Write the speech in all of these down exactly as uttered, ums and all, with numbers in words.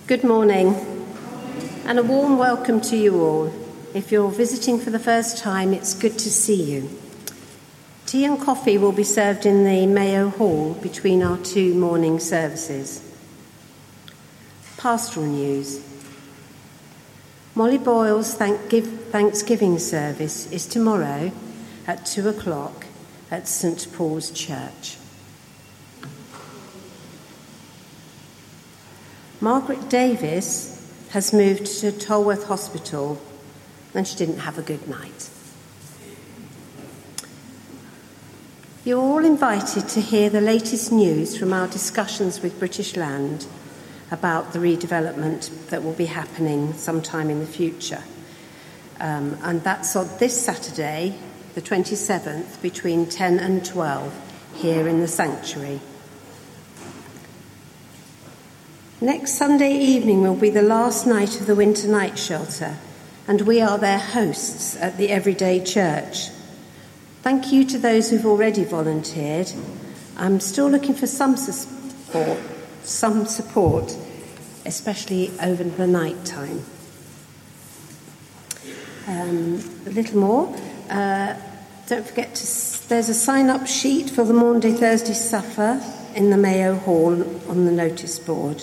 Good morning, and a warm welcome to you all. If you're visiting for the first time, it's good to see you. Tea and coffee will be served in the Mayo Hall between our two morning services. Pastoral news. Molly Boyle's Thanksgiving service is tomorrow at two o'clock at St Paul's Church. Margaret Davis has moved to Tolworth Hospital and she didn't have a good night. You're all invited to hear the latest news from our discussions with British Land about the redevelopment that will be happening sometime in the future. Um, and that's on this Saturday, the twenty-seventh, between ten and twelve, here in the sanctuary. Next Sunday evening will be the last night of the winter night shelter, and we are their hosts at the Everyday Church. Thank you to those who've already volunteered. I'm still looking for some support, some support, especially over the night time. Um, a little more. Uh, don't forget to. There's a sign-up sheet for the Maundy Thursday Supper in the Mayo Hall on the notice board.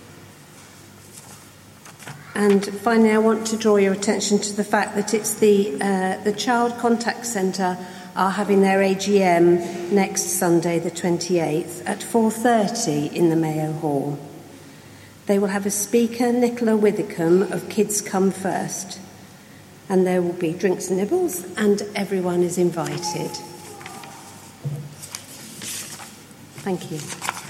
And finally, I want to draw your attention to the fact that it's the uh, the Child Contact Centre are having their A G M next Sunday, the twenty-eighth, at four thirty in the Mayo Hall. They will have a speaker, Nicola Withicombe of Kids Come First, and there will be drinks and nibbles, and everyone is invited. Thank you.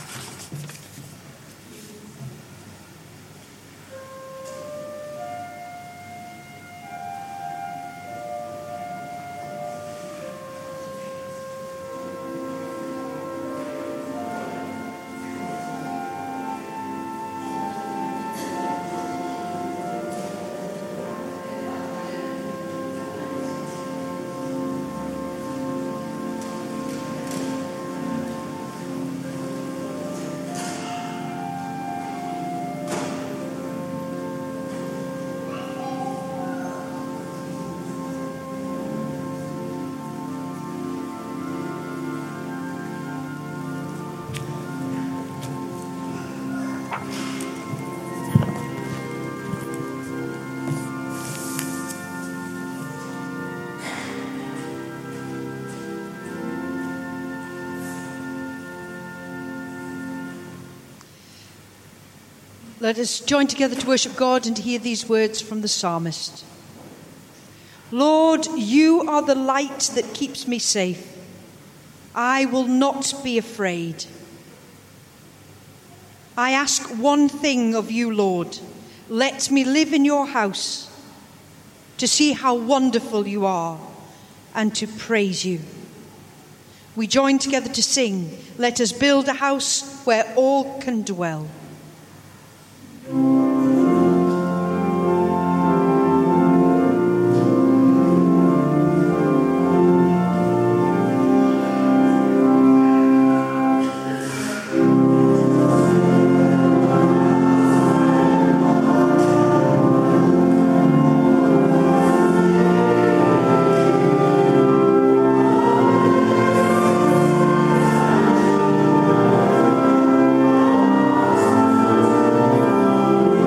Let us join together to worship God and to hear these words from the psalmist. Lord, you are the light that keeps me safe. I will not be afraid. I ask one thing of you, Lord. Let me live in your house to see how wonderful you are and to praise you. We join together to sing. Let us build a house where all can dwell. Thank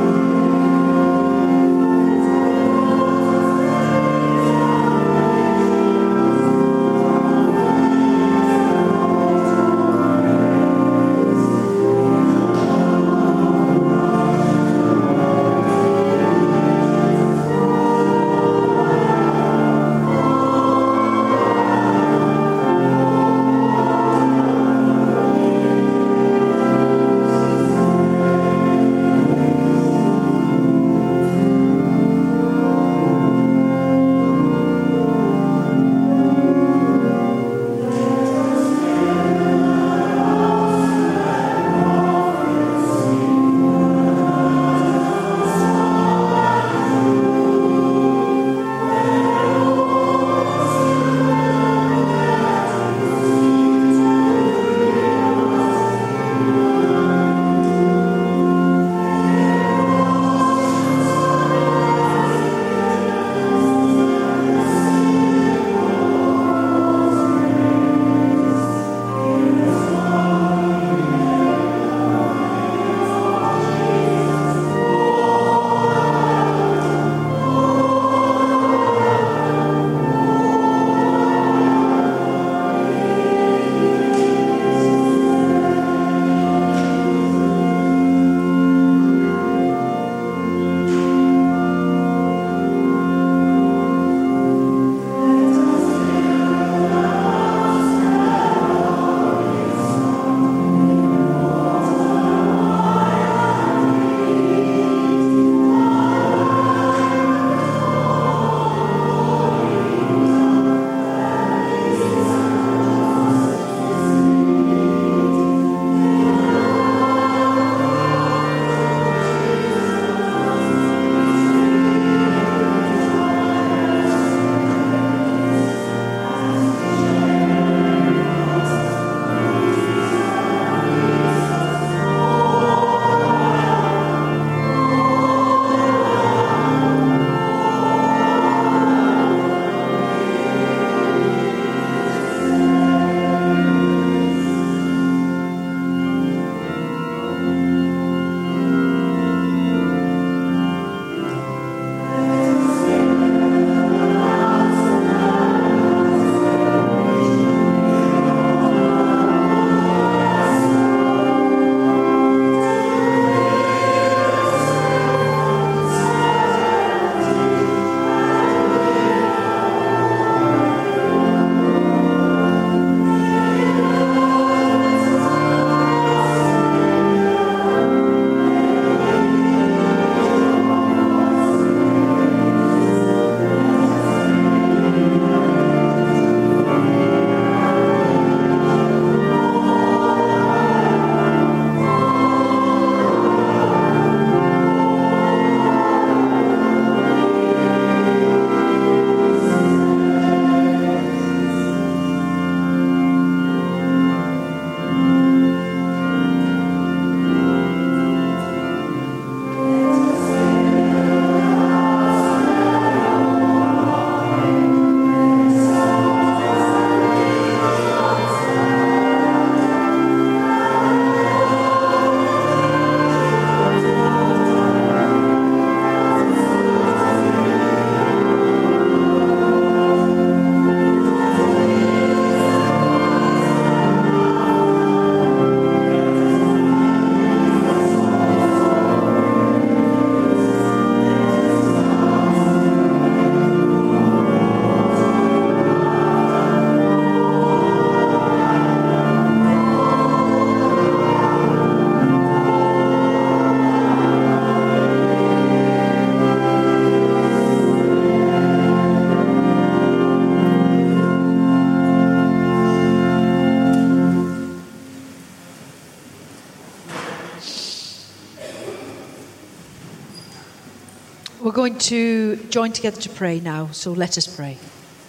We're going to join together to pray now, so let us pray.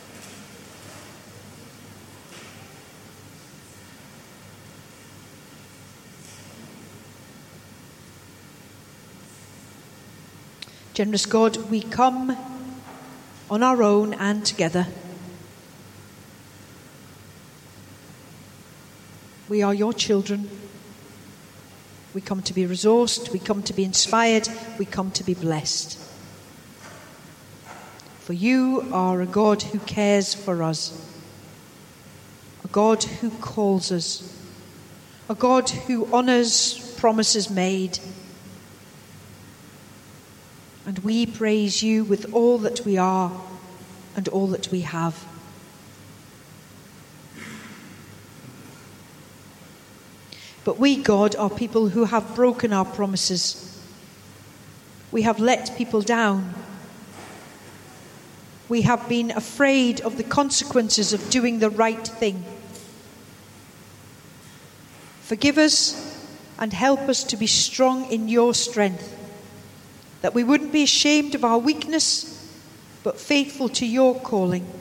Generous God, we come on our own and together. We are your children. We come to be resourced, we come to be inspired, we come to be blessed. For you are a God who cares for us, a God who calls us, a God who honours promises made. And we praise you with all that we are and all that we have. But we, God, are people who have broken our promises. We have let people down. We have been afraid of the consequences of doing the right thing. Forgive us and help us to be strong in your strength, that we wouldn't be ashamed of our weakness, but faithful to your calling.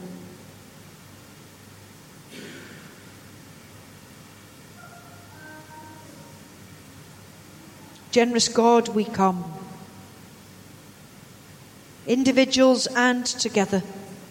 Generous God, we come, individuals and together.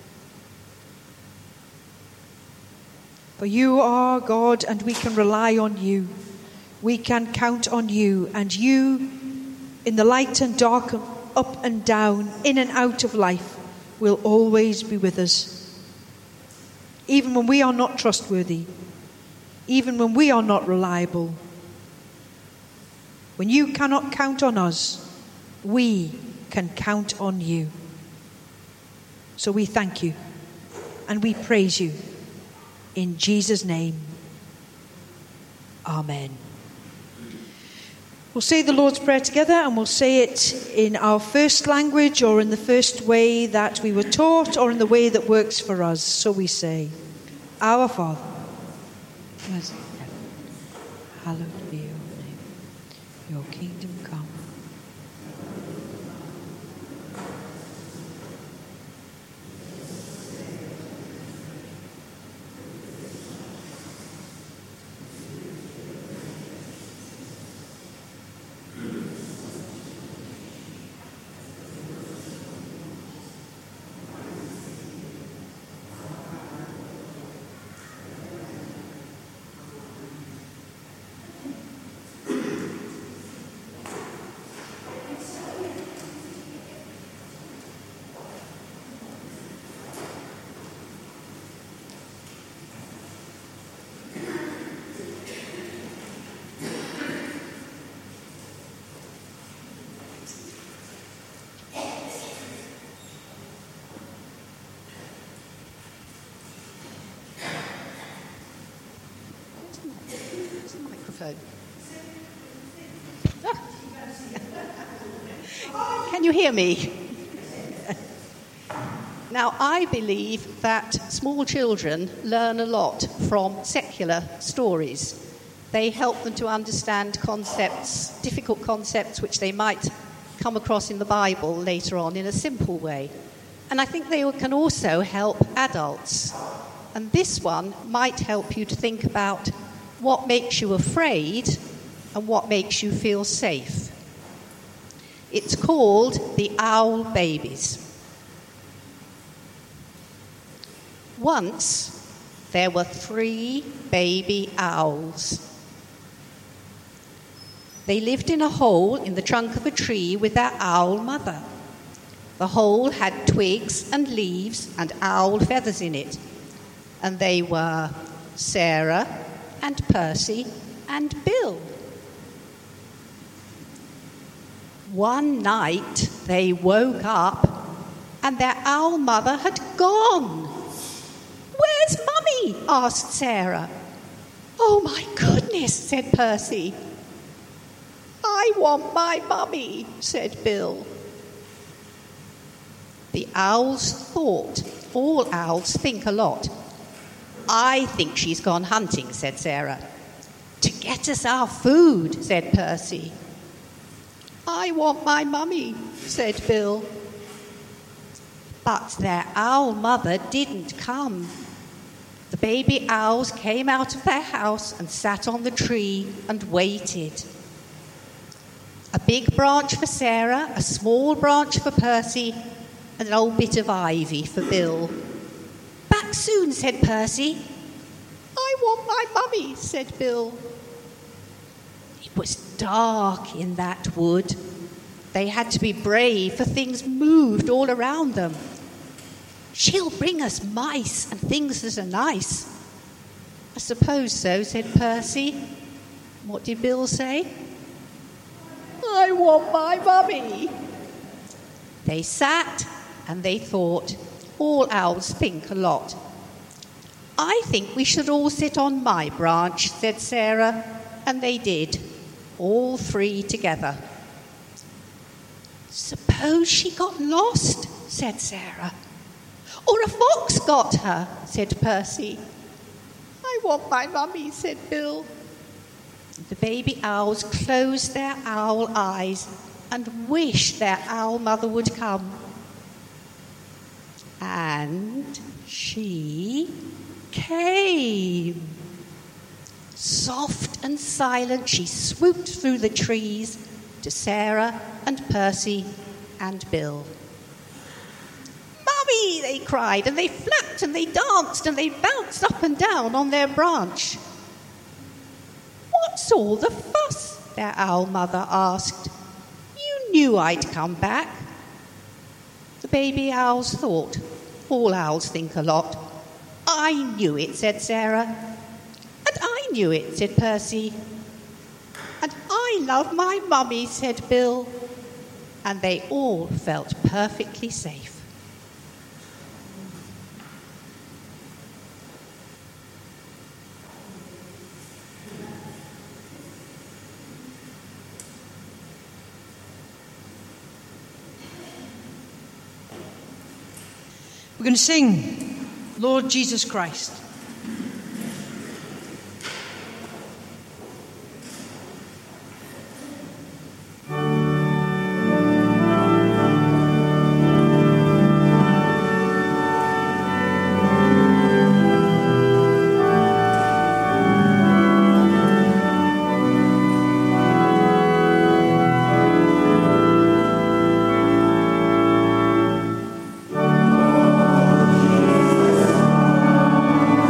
For you are God, and we can rely on you. We can count on you, and you, in the light and dark, up and down, in and out of life, will always be with us. Even when we are not trustworthy, even when we are not reliable, when you cannot count on us, we can count on you. So we thank you and we praise you. In Jesus' name, amen. We'll say the Lord's Prayer together, and we'll say it in our first language, or in the first way that we were taught, or in the way that works for us. So we say, Our Father, hallowed be your name. Your kingdom come. Can you hear me? Now, I believe that small children learn a lot from secular stories. They help them to understand concepts, difficult concepts, which they might come across in the Bible later on in a simple way. And I think they can also help adults. And this one might help you to think about what makes you afraid and what makes you feel safe. It's called The Owl Babies. Once, there were three baby owls. They lived in a hole in the trunk of a tree with their owl mother. The hole had twigs and leaves and owl feathers in it. And they were Sarah and Percy and Bill. One night they woke up and their owl mother had gone. "Where's Mummy?" asked Sarah. "Oh my goodness," said Percy. "I want my mummy," said Bill. The owls thought. All owls think a lot. "I think she's gone hunting," said Sarah. "To get us our food," said Percy. "I want my mummy," said Bill. But their owl mother didn't come. The baby owls came out of their house and sat on the tree and waited. A big branch for Sarah, a small branch for Percy, and an old bit of ivy for Bill. "Back soon," said Percy. "I want my mummy," said Bill. It was dark in that wood. They had to be brave, for things moved all around them. "She'll bring us mice and things that are nice." "I suppose so," said Percy. What did Bill say? "I want my mummy." They sat and they thought. All owls think a lot. "I think we should all sit on my branch," said Sarah, and they did, all three together. "Suppose she got lost," said Sarah. "Or a fox got her," said Percy. "I want my mummy," said Bill. The baby owls closed their owl eyes and wished their owl mother would come. And she came. Soft and silent, she swooped through the trees to Sarah and Percy and Bill. "Mummy!" they cried, and they flapped and they danced and they bounced up and down on their branch. "What's all the fuss?" their owl mother asked. "You knew I'd come back." The baby owls thought. All owls think a lot. "I knew it," said Sarah. "And I knew it," said Percy. "And I love my mummy," said Bill. And they all felt perfectly safe. We're going to sing Lord Jesus Christ. Lord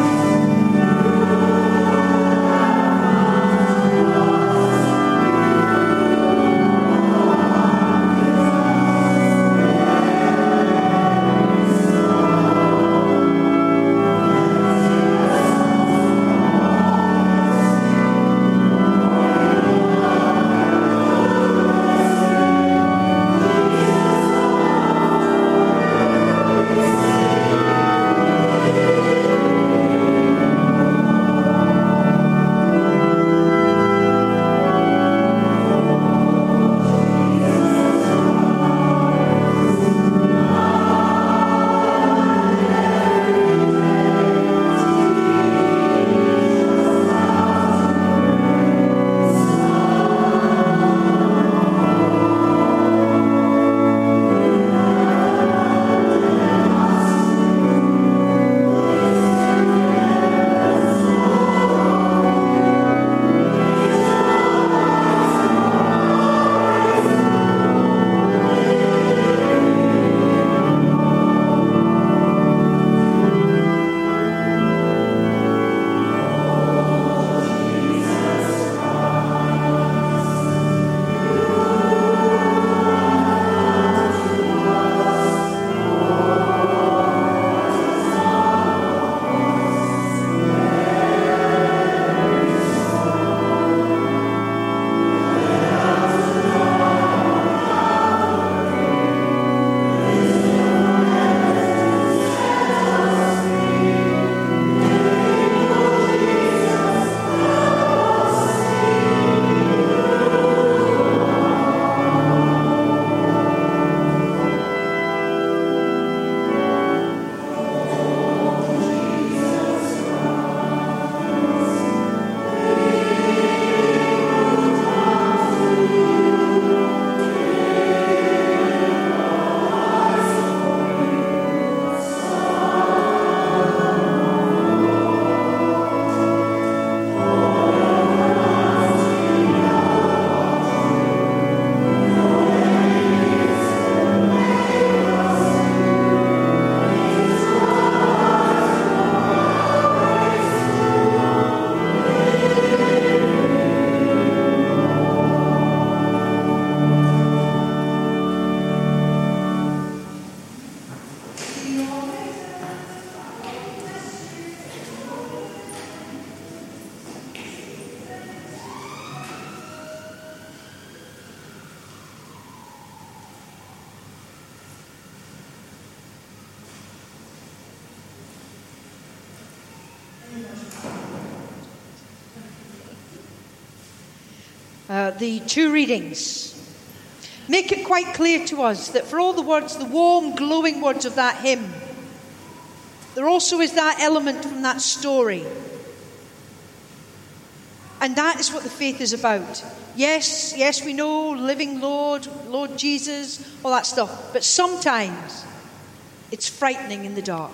uh, the two readings make it quite clear to us that for all the words, the warm, glowing words of that hymn, there also is that element from that story. And that is what the faith is about. Yes, yes, we know, living Lord, Lord Jesus, all that stuff. But sometimes it's frightening in the dark.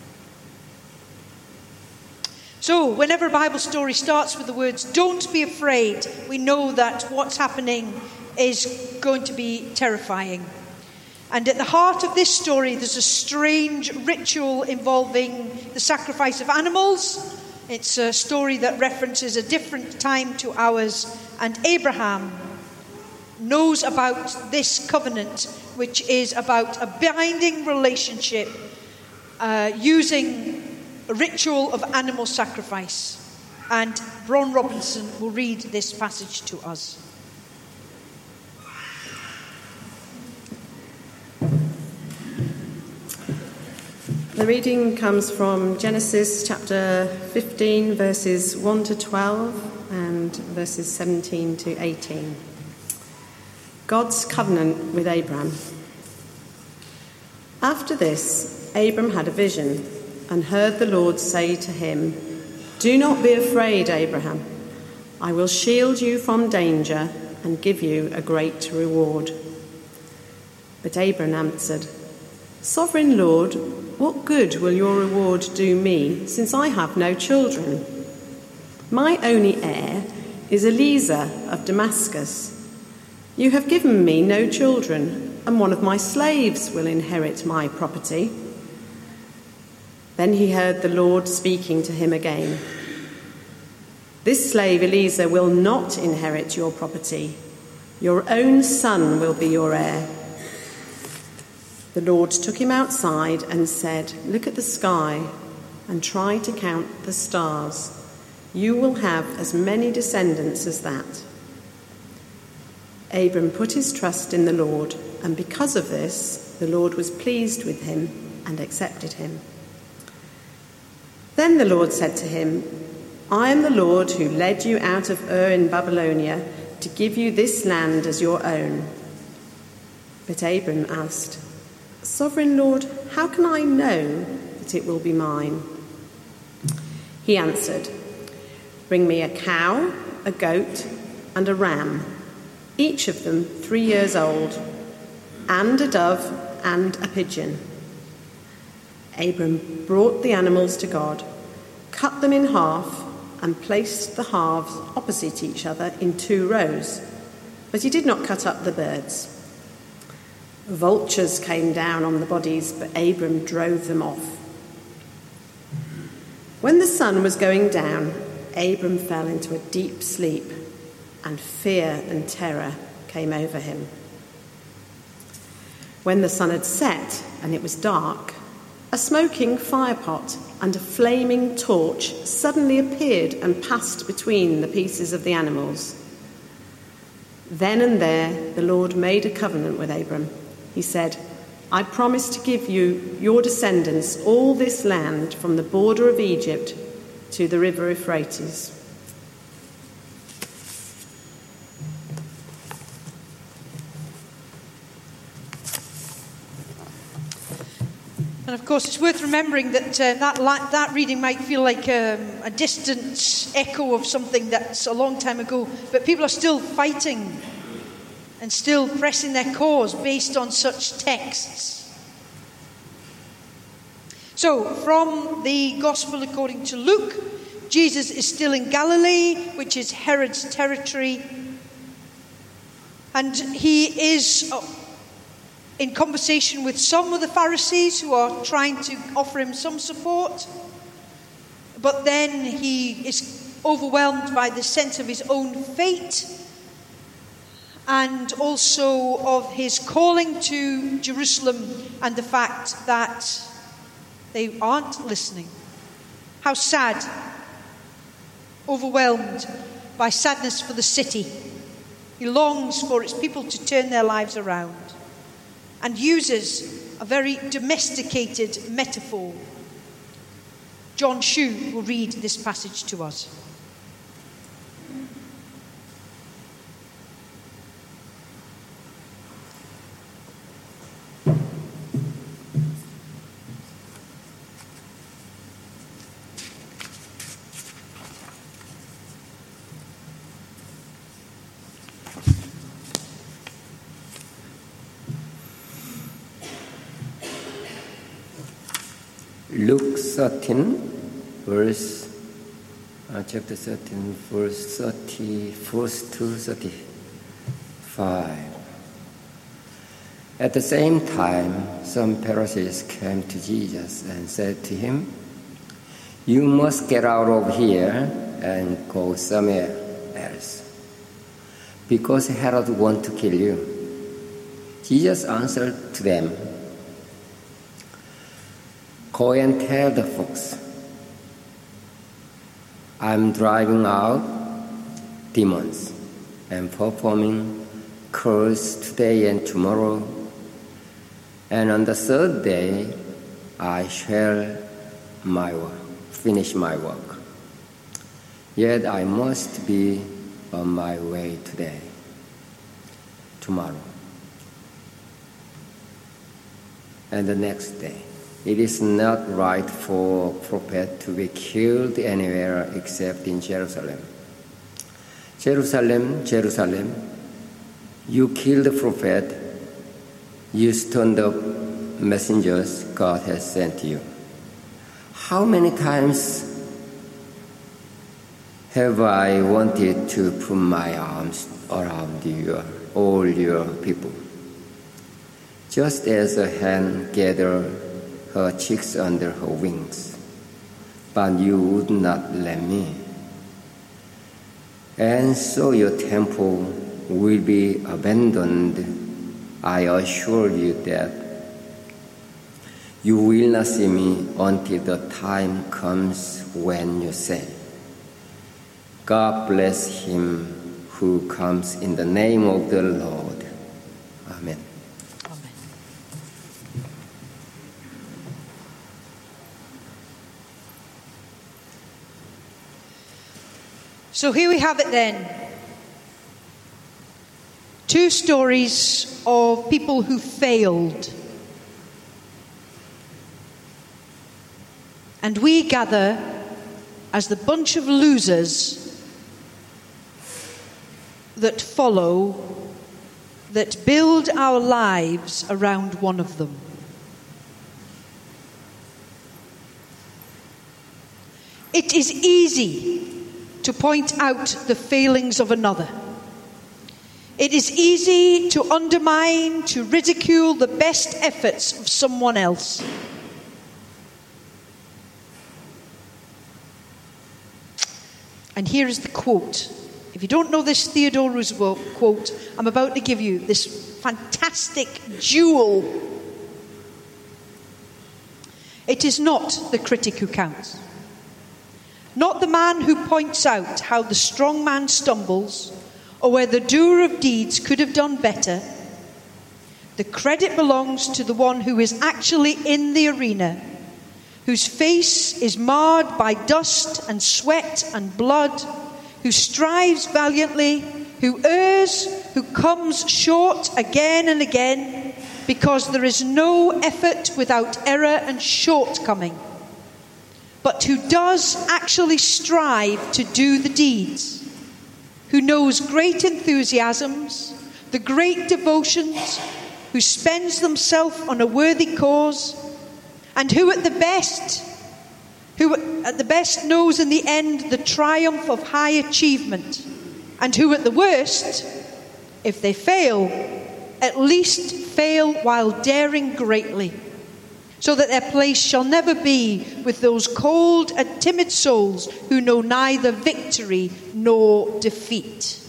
So whenever a Bible story starts with the words, don't be afraid, we know that what's happening is going to be terrifying. And at the heart of this story, there's a strange ritual involving the sacrifice of animals. It's a story that references a different time to ours. And Abraham knows about this covenant, which is about a binding relationship uh, using a ritual of animal sacrifice. And Ron Robinson will read this passage to us. The reading comes from Genesis chapter fifteen, verses one to twelve, and verses seventeen to eighteen. God's covenant with Abram. After this, Abram had a vision and heard the Lord say to him, "Do not be afraid, Abraham. I will shield you from danger and give you a great reward." But Abram answered, "Sovereign Lord, what good will your reward do me, since I have no children? My only heir is Eliezer of Damascus. You have given me no children, and one of my slaves will inherit my property." Then he heard the Lord speaking to him again. "This slave Eliezer will not inherit your property. Your own son will be your heir." The Lord took him outside and said, "Look at the sky and try to count the stars. You will have as many descendants as that." Abram put his trust in the Lord, and because of this, the Lord was pleased with him and accepted him. Then the Lord said to him, "I am the Lord who led you out of Ur in Babylonia to give you this land as your own." But Abram asked, "Sovereign Lord, how can I know that it will be mine?" He answered, "Bring me a cow, a goat, and a ram, each of them three years old, and a dove and a pigeon." Abram brought the animals to God, cut them in half, and placed the halves opposite each other in two rows, but he did not cut up the birds. Vultures came down on the bodies, but Abram drove them off. When the sun was going down, Abram fell into a deep sleep, and fear and terror came over him. When the sun had set and it was dark, a smoking firepot and a flaming torch suddenly appeared and passed between the pieces of the animals. Then and there the Lord made a covenant with Abram. He said, "I promise to give you, your descendants, all this land from the border of Egypt to the river Euphrates." And of course, it's worth remembering that uh, that, la- that reading might feel like um, a distant echo of something that's a long time ago, but people are still fighting and still pressing their cause based on such texts. So, from the Gospel according to Luke, Jesus is still in Galilee, which is Herod's territory, and he is uh, in conversation with some of the Pharisees who are trying to offer him some support, but then he is overwhelmed by the sense of his own fate and also of his calling to Jerusalem and the fact that they aren't listening. How sad. Overwhelmed by sadness for the city. He longs for its people to turn their lives around and uses a very domesticated metaphor. John Shue will read this passage to us. Luke thirteen, verse, uh, chapter thirteen, verse thirty-four to thirty-five. At the same time, some Pharisees came to Jesus and said to him, "You must get out of here and go somewhere else, because Herod wants to kill you." Jesus answered to them, "Go and tell the folks, I'm driving out demons and performing cures today and tomorrow, and on the third day I shall my work, finish my work. Yet I must be on my way today, tomorrow, and the next day. It is not right for a prophet to be killed anywhere except in Jerusalem. Jerusalem, Jerusalem, you kill the prophet, you stoned up messengers God has sent you. How many times have I wanted to put my arms around you, all your people, just as a hen gathers her chicks under her wings, but you would not let me. And so your temple will be abandoned. I assure you that you will not see me until the time comes when you say, 'God bless him who comes in the name of the Lord.'" Amen. So here we have it then. Two stories of people who failed. And we gather as the bunch of losers that follow, that build our lives around one of them. It is easy to point out the failings of another. It is easy to undermine, to ridicule the best efforts of someone else. And here is the quote. If you don't know this Theodore Roosevelt quote, I'm about to give you this fantastic jewel. It is not the critic who counts. Not the man who points out how the strong man stumbles or where the doer of deeds could have done better. The credit belongs to the one who is actually in the arena, whose face is marred by dust and sweat and blood, who strives valiantly, who errs, who comes short again and again, because there is no effort without error and shortcoming, but who does actually strive to do the deeds, who knows great enthusiasms, the great devotions, who spends himself on a worthy cause, and who at the best, who at the best knows in the end the triumph of high achievement, and who at the worst, if they fail, at least fail while daring greatly, so that their place shall never be with those cold and timid souls who know neither victory nor defeat.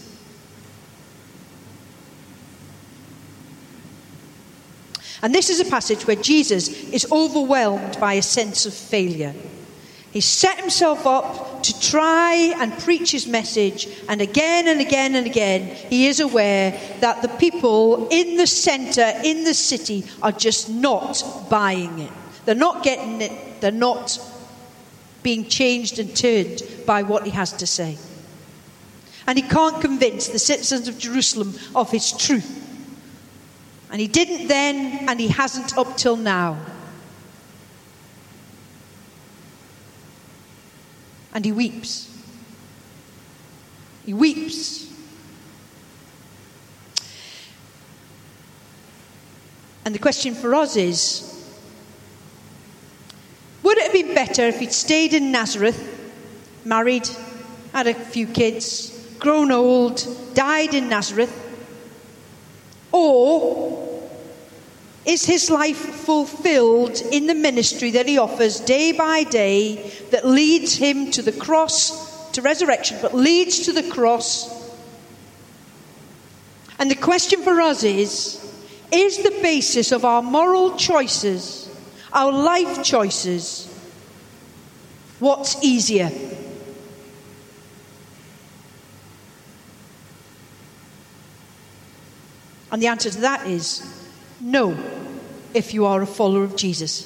And this is a passage where Jesus is overwhelmed by a sense of failure. He set himself up to try and preach his message, and again and again and again he is aware that the people in the centre, in the city, are just not buying it. They're not getting it. They're not being changed and turned by what he has to say. And he can't convince the citizens of Jerusalem of his truth. And he didn't then, and he hasn't up till now. And he weeps. He weeps. And the question for us is, would better if he'd stayed in Nazareth, married, had a few kids, grown old, died in Nazareth? Or is his life fulfilled in the ministry that he offers day by day that leads him to the cross, to resurrection, but leads to the cross? And the question for us is, is the basis of our moral choices, our life choices, what's easier? And the answer to that is no, if you are a follower of Jesus.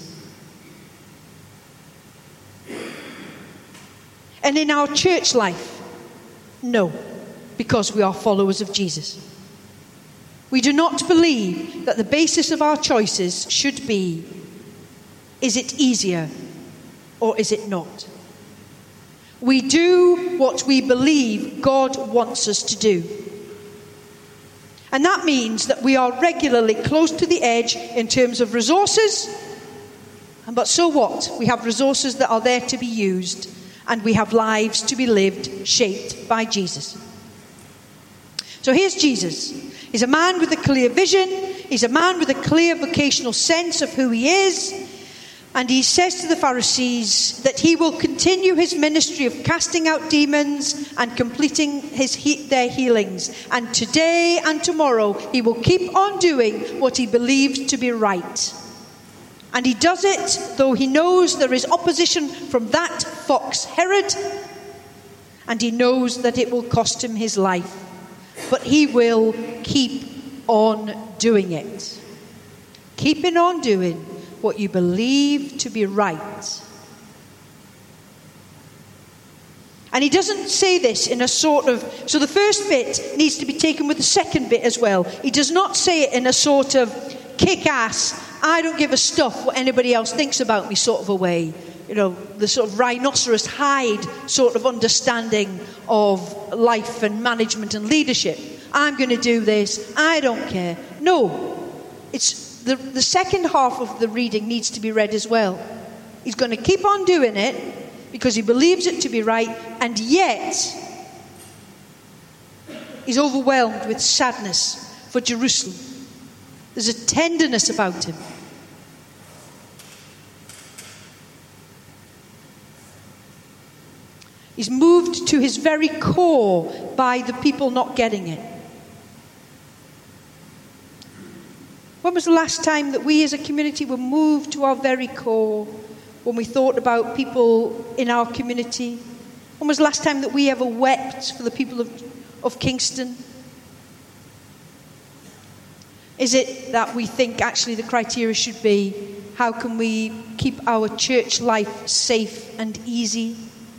And in our church life, no, because we are followers of Jesus. We do not believe that the basis of our choices should be, is it easier or is it not? We do what we believe God wants us to do. And that means that we are regularly close to the edge in terms of resources. But so what? We have resources that are there to be used, and we have lives to be lived, shaped by Jesus. So here's Jesus. He's a man with a clear vision. He's a man with a clear vocational sense of who he is. And he says to the Pharisees that he will continue his ministry of casting out demons and completing his he- their healings. And today and tomorrow he will keep on doing what he believes to be right. And he does it though he knows there is opposition from that fox Herod. And he knows that it will cost him his life. But he will keep on doing it. Keeping on doing what you believe to be right. And he doesn't say this in a sort of, so the first bit needs to be taken with the second bit as well. He does not say it in a sort of kick-ass, I don't give a stuff what anybody else thinks about me sort of a way. You know, the sort of rhinoceros hide sort of understanding of life and management and leadership. I'm going to do this, I don't care. No, it's The, the second half of the reading needs to be read as well. He's going to keep on doing it because he believes it to be right, and yet he's overwhelmed with sadness for Jerusalem. There's a tenderness about him. He's moved to his very core by the people not getting it. When was the last time that we as a community were moved to our very core when we thought about people in our community? When was the last time that we ever wept for the people of, of Kingston? Is it that we think actually the criteria should be, how can we keep our church life safe and easy?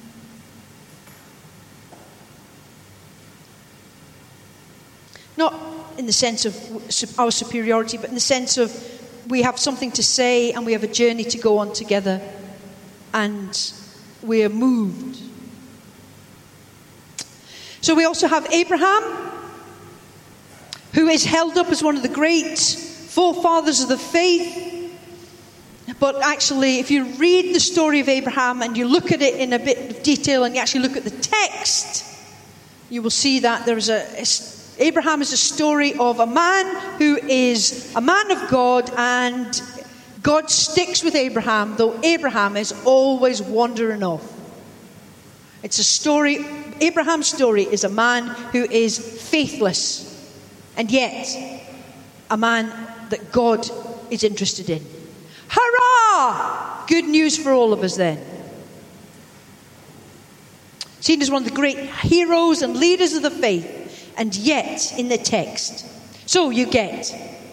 Not in the sense of our superiority, but in the sense of we have something to say and we have a journey to go on together and we are moved. So we also have Abraham, who is held up as one of the great forefathers of the faith. But actually, if you read the story of Abraham and you look at it in a bit of detail and you actually look at the text, you will see that there is a, a Abraham is a story of a man who is a man of God, and God sticks with Abraham, though Abraham is always wandering off. It's a story, Abraham's story is a man who is faithless, and yet a man that God is interested in. Hurrah! Good news for all of us then. Seen as one of the great heroes and leaders of the faith. And yet, in the text, so you get,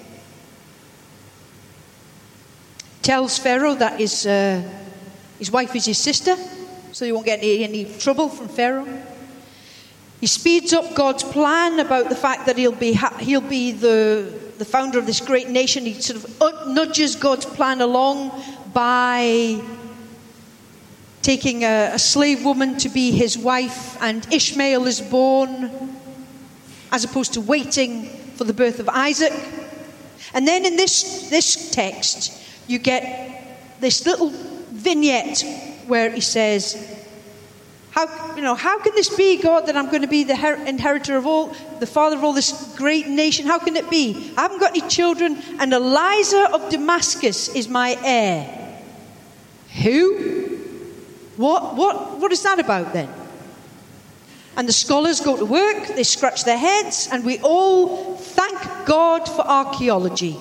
tells Pharaoh that his, uh, his wife is his sister, so he won't get any, any trouble from Pharaoh. He speeds up God's plan about the fact that he'll be ha- he'll be the the founder of this great nation. He sort of nudges God's plan along by taking a, a slave woman to be his wife, and Ishmael is born, as opposed to waiting for the birth of Isaac. And then in this, this text, you get this little vignette where he says, how, you know, how can this be, God, that I'm going to be the her- inheritor of all, the father of all this great nation? How can it be? I haven't got any children, and Eliza of Damascus is my heir. Who? What, what, what is that about then? And the scholars go to work, they scratch their heads, and we all thank God for archaeology.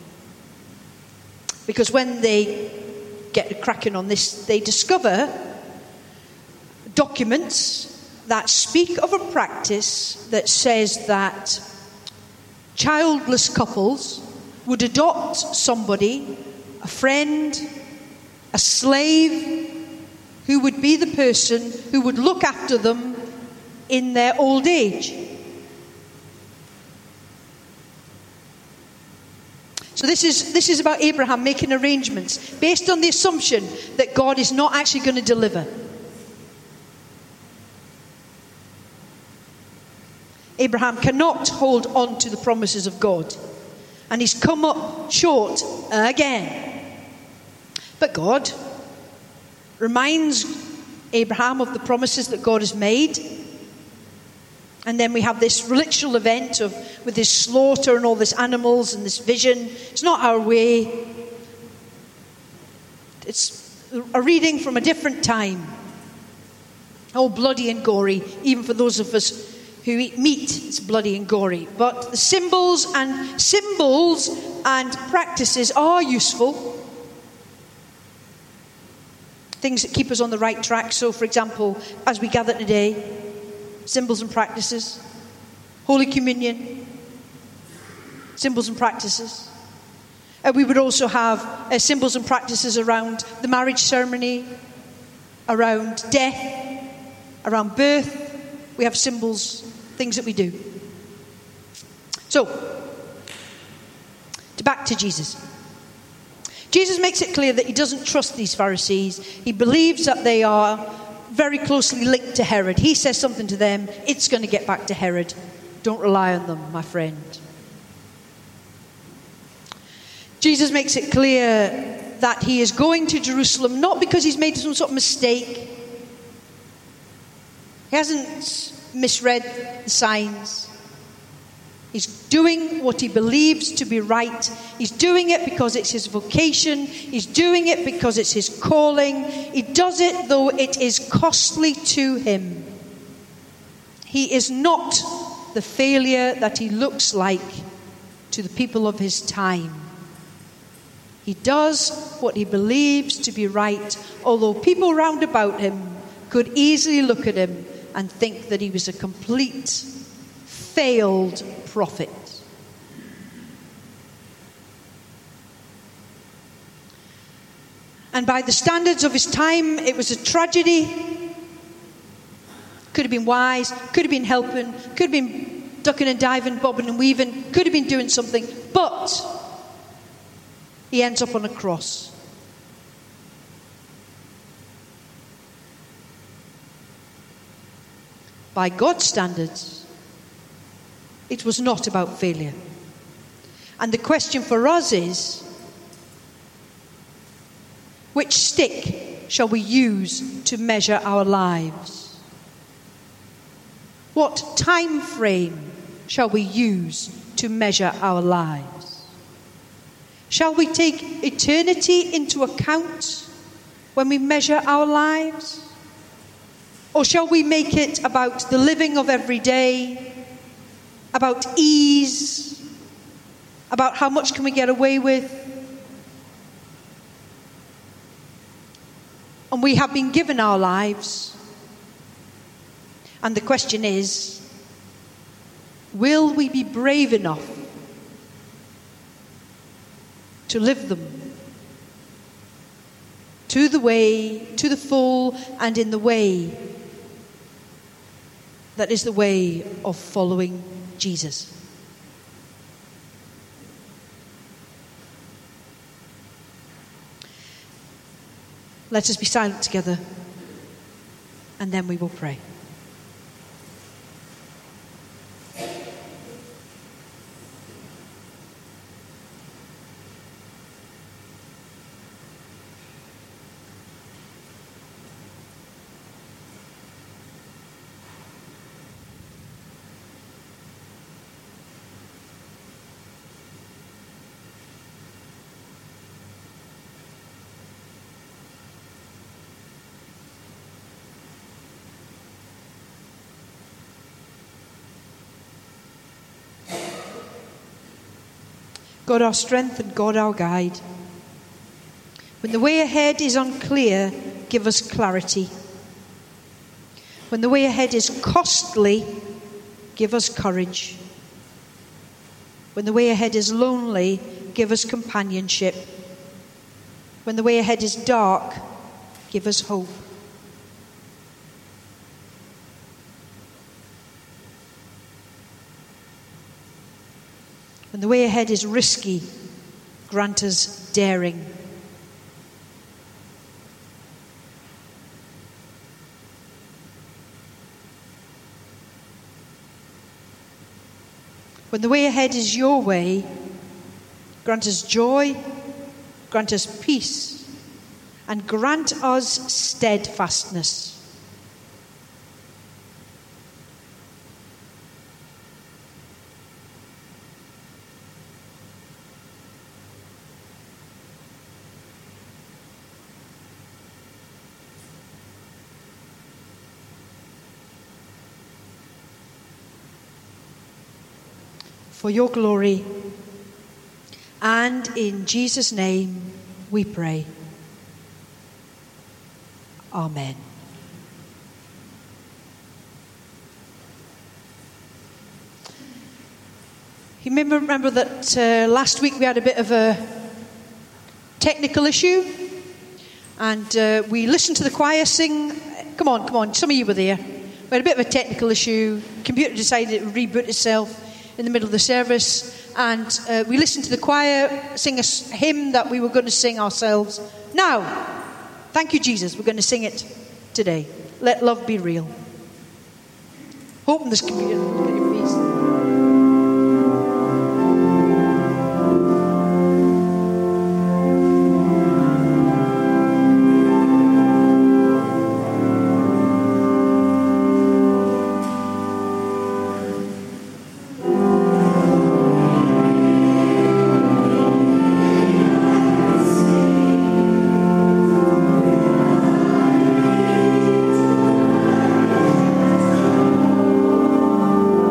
Because when they get cracking on this, they discover documents that speak of a practice that says that childless couples would adopt somebody, a friend, a slave, who would be the person who would look after them in their old age. So this is this is about Abraham making arrangements based on the assumption that God is not actually going to deliver. Abraham cannot hold on to the promises of God, and he's come up short again. But God reminds Abraham of the promises that God has made. And then we have this ritual event of with this slaughter and all these animals and this vision. It's not our way. It's a reading from a different time. Oh, bloody and gory. Even for those of us who eat meat, it's bloody and gory. But the symbols and symbols and practices are useful. Things that keep us on the right track. So, for example, as we gather today, symbols and practices. Holy Communion. Symbols and practices. Uh, we would also have uh, symbols and practices around the marriage ceremony, around death, around birth. We have symbols, things that we do. So, to back to Jesus. Jesus makes it clear that he doesn't trust these Pharisees. He believes that they are very closely linked to Herod. He says something to them, it's going to get back to Herod. Don't rely on them, my friend. Jesus makes it clear that he is going to Jerusalem not because he's made some sort of mistake. He hasn't misread the signs. He's doing what he believes to be right. He's doing it because it's his vocation. He's doing it because it's his calling. He does it though it is costly to him. He is not the failure that he looks like to the people of his time. He does what he believes to be right, although people round about him could easily look at him and think that he was a complete failed prophet. And by the standards of his time, it was a tragedy. Could have been wise, could have been helping, could have been ducking and diving, bobbing and weaving, could have been doing something, but he ends up on a cross. By God's standards, it was not about failure. And the question for us is, which stick shall we use to measure our lives? What time frame shall we use to measure our lives? Shall we take eternity into account when we measure our lives? Or shall we make it about the living of every day, about ease, about how much can we get away with? And we have been given our lives. And the question is, will we be brave enough to live them to the way, to the full, and in the way that is the way of following Jesus? Let us be silent together, and then we will pray. God our strength and God our guide. When the way ahead is unclear, give us clarity. When the way ahead is costly, give us courage. When the way ahead is lonely, give us companionship. When the way ahead is dark, give us hope. When the way ahead is risky, grant us daring. When the way ahead is your way, grant us joy, grant us peace, and grant us steadfastness. For your glory, and in Jesus' name we pray. Amen. You may remember that uh, last week we had a bit of a technical issue, and uh, we listened to the choir sing. Come on, come on, some of you were there. We had a bit of a technical issue. Computer decided it would reboot itself in the middle of the service, and uh, we listened to the choir sing a hymn that we were going to sing ourselves. Now, thank you, Jesus, we're going to sing it today. Let love be real. Open this computer, please. Thank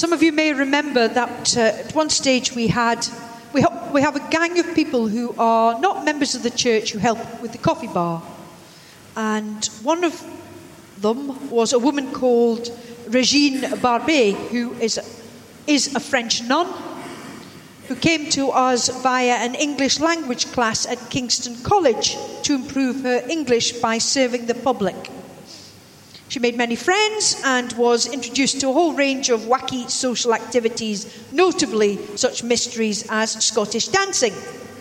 Some of you may remember that uh, at one stage we had, we, ha- we have a gang of people who are not members of the church who help with the coffee bar. And one of them was a woman called Regine Barbet, who is, is a French nun, who came to us via an English language class at Kingston College to improve her English by serving the public. She made many friends and was introduced to a whole range of wacky social activities, notably such mysteries as Scottish dancing.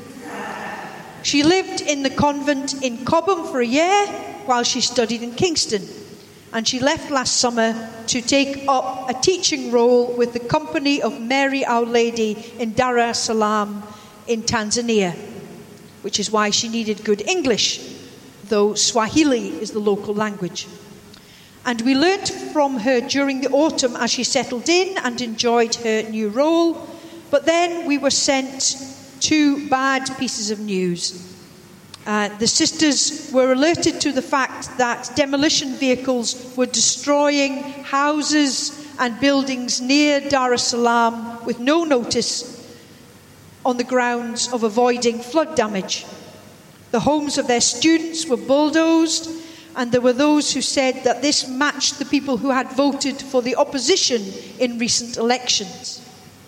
She lived in the convent in Cobham for a year while she studied in Kingston, and she left last summer to take up a teaching role with the Company of Mary Our Lady in Dar es Salaam in Tanzania, which is why she needed good English, though Swahili is the local language. And we learnt from her during the autumn as she settled in and enjoyed her new role. But then we were sent two bad pieces of news. Uh, the sisters were alerted to the fact that demolition vehicles were destroying houses and buildings near Dar es Salaam with no notice on the grounds of avoiding flood damage. The homes of their students were bulldozed, and there were those who said that this matched the people who had voted for the opposition in recent elections.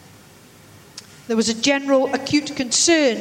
There was a general acute concern,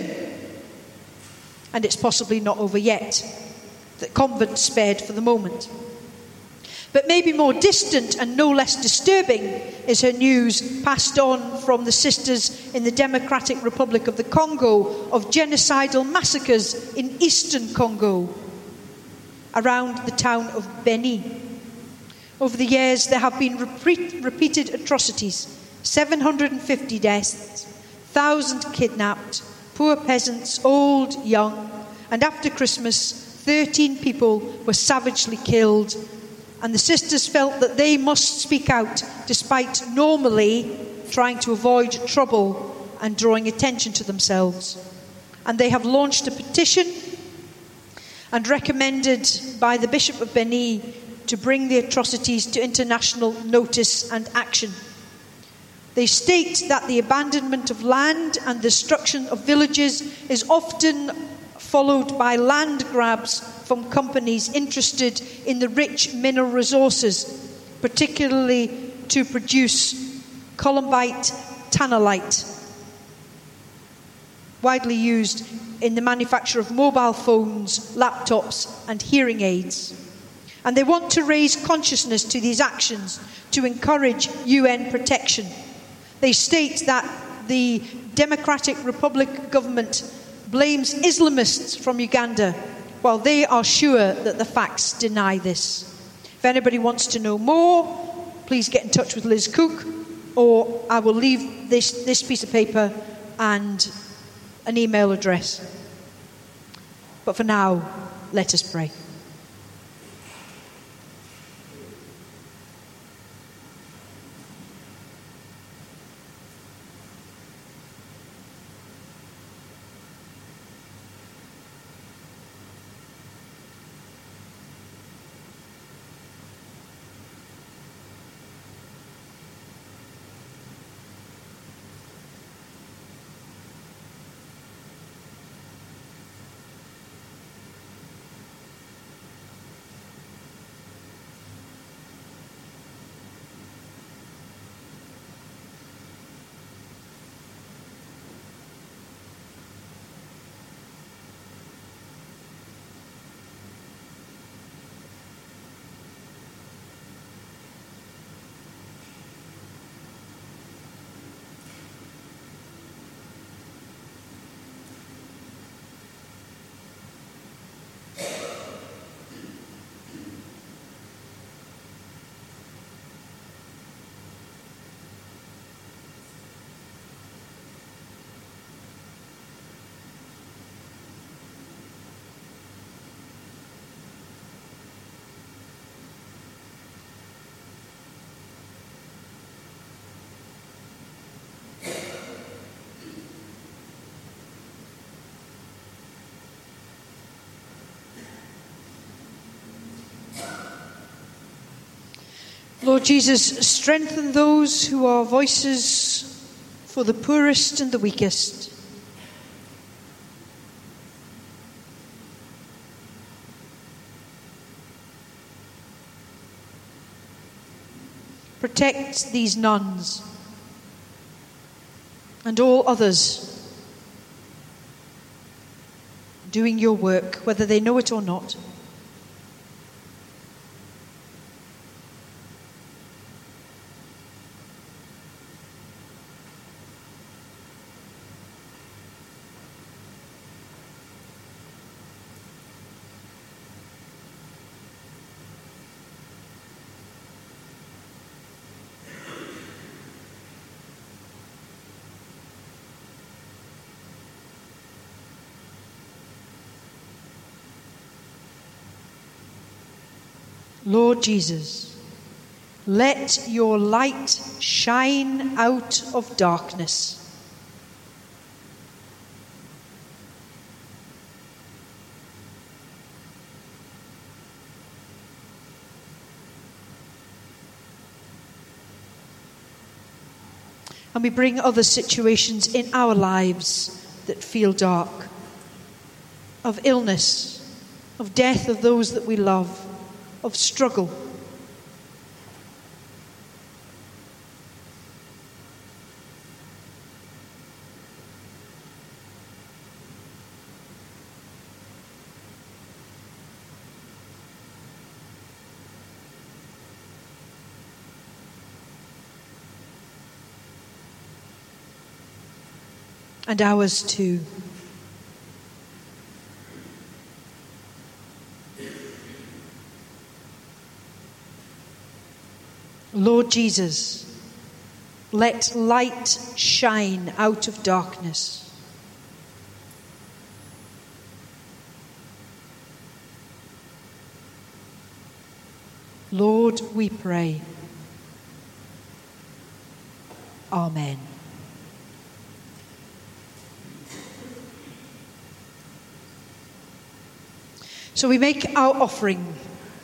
and it's possibly not over yet, that convent spared for the moment. But maybe more distant and no less disturbing is her news passed on from the sisters in the Democratic Republic of the Congo of genocidal massacres in eastern Congo, around the town of Beni. Over the years, there have been repeat, repeated atrocities, seven hundred fifty deaths, one thousand kidnapped, poor peasants, old, young, and after Christmas, thirteen people were savagely killed, and the sisters felt that they must speak out, despite normally trying to avoid trouble and drawing attention to themselves. And they have launched a petition and recommended by the Bishop of Beni to bring the atrocities to international notice and action. They state that the abandonment of land and the destruction of villages is often followed by land grabs from companies interested in the rich mineral resources, particularly to produce columbite tannalite, widely used in the manufacture of mobile phones, laptops, and hearing aids. And they want to raise consciousness to these actions to encourage U N protection. They state that the Democratic Republic government blames Islamists from Uganda, while they are sure that the facts deny this. If anybody wants to know more, please get in touch with Liz Cook, or I will leave this, this piece of paper and an email address. But for now, let us pray. Lord Jesus, strengthen those who are voices for the poorest and the weakest. Protect these nuns and all others doing your work, whether they know it or not. Lord Jesus, let your light shine out of darkness. And we bring other situations in our lives that feel dark, of illness, of death of those that we love, of struggle. And ours too. Lord Jesus, let light shine out of darkness. Lord, we pray. Amen. So we make our offering.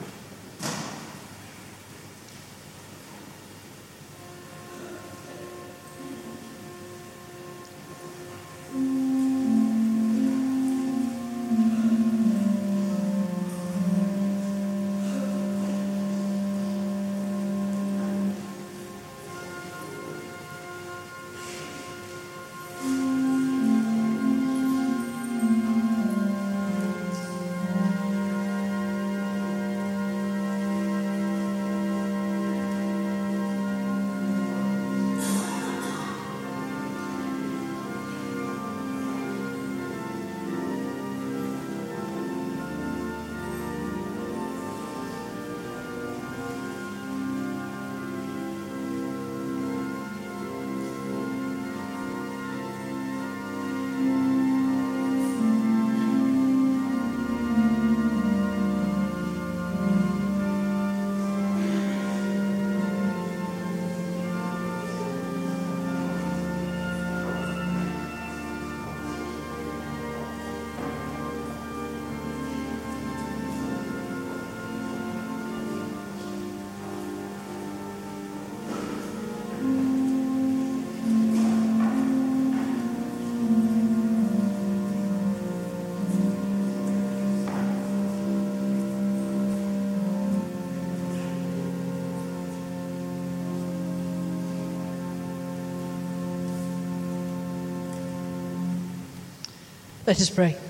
Let us pray.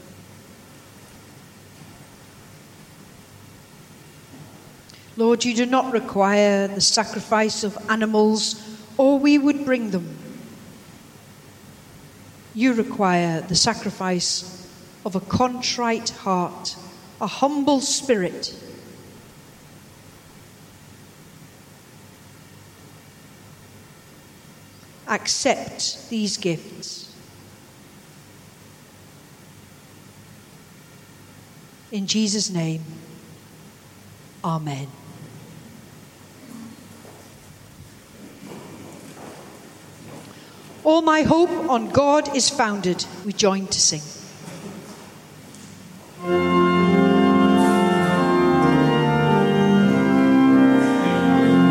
Lord, you do not require the sacrifice of animals, or we would bring them. You require the sacrifice of a contrite heart, a humble spirit. Accept these gifts. In Jesus' name, amen. All my hope on God is founded. We join to sing. Thank you.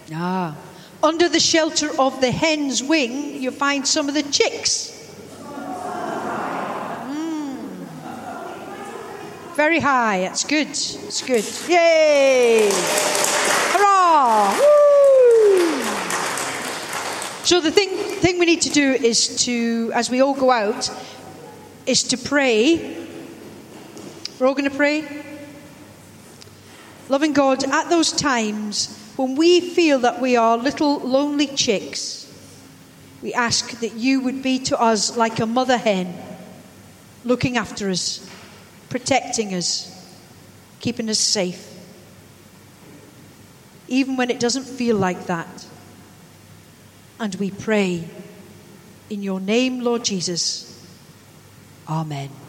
Ah. Under the shelter of the hen's wing, you find some of the chicks. Mm. Very high. That's good. That's good. Yay! Hurrah! Woo! So the thing, thing we need to do is to, as we all go out, is to pray. We're all going to pray. Loving God, at those times when we feel that we are little lonely chicks, we ask that you would be to us like a mother hen, looking after us, protecting us, keeping us safe. Even when it doesn't feel like that. And we pray in your name, Lord Jesus. Amen.